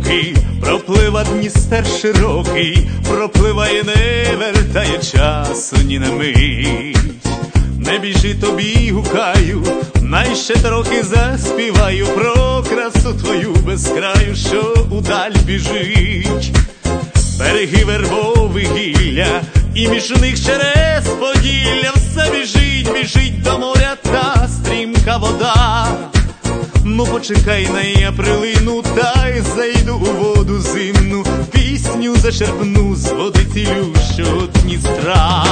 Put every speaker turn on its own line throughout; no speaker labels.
роки, проплива Дністер широкий, пропливає, не вертає часу ні на мить. Не біжи, тобі гукаю, най ще трохи заспіваю про красу твою безкраю, що удаль біжить. Береги вербових гілля, і між них через Поділля все біжить, біжить до моря та стрімка вода. Ну почекай, на я прилину, та й зайду у воду зимну, пісню зачерпну з води цілющого Дністра.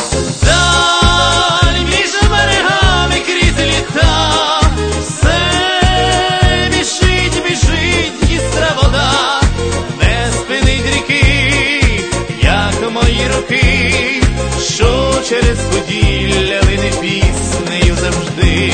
Даль між берегами крізь літа, все біжить, біжить Дністра вода, не спинить ріки, як мої роки, що через Поділля лине піснею завжди.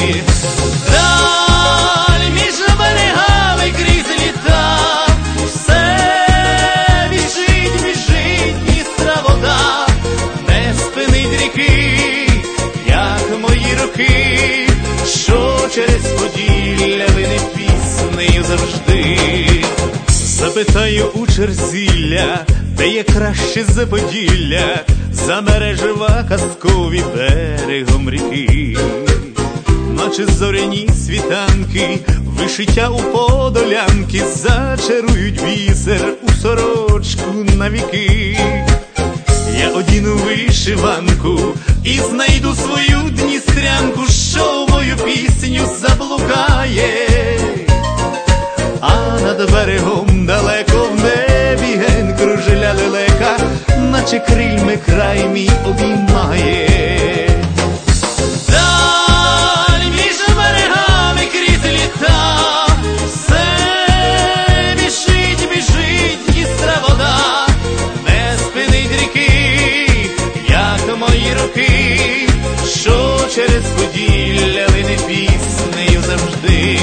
Даль між берегами крізь літа, все біжить, біжить Дністра вода, не спинить ріки, як мої роки, що через Поділля лине піснею завжди. Запитаю у Черзілля, де є краще за Поділля, за мережева казкові берегом ріки. Наче зоряні світанки, вишиття у подолянки, зачарують бісер у сорочку навіки. Я одіну вишиванку і знайду свою дністрянку, що в мою пісню заблукає. А над берегом далеко в небі ген кружеля лелека, наче крильми край мій обіймає. Даль між берегами крізь літа, все біжить, біжить Дністра вода, не спинить ріки, як мої роки, що через Поділля лине піснею завжди.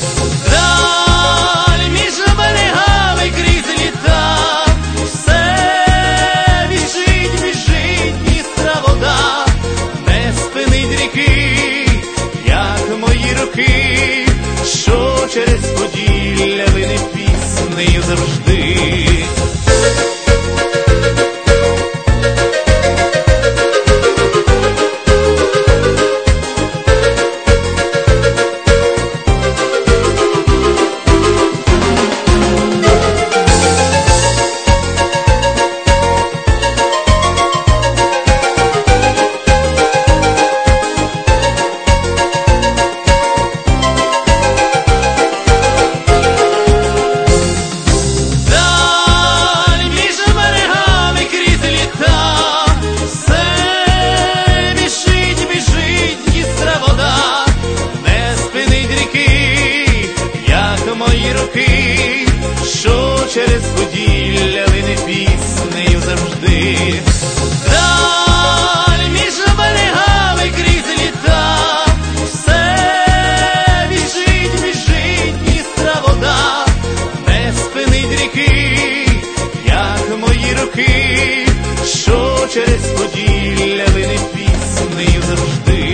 Даль між берегами крізь літа, все біжить, біжить Дністра вода, не спинить ріки, як мої роки, що через Поділля лине піснею завжди. Мої роки, що через Поділля лине піснею завжди. Даль між берегами крізь літа, все біжить, біжить Дністра вода, не спинить ріки, як мої роки, що через Поділля лине піснею завжди.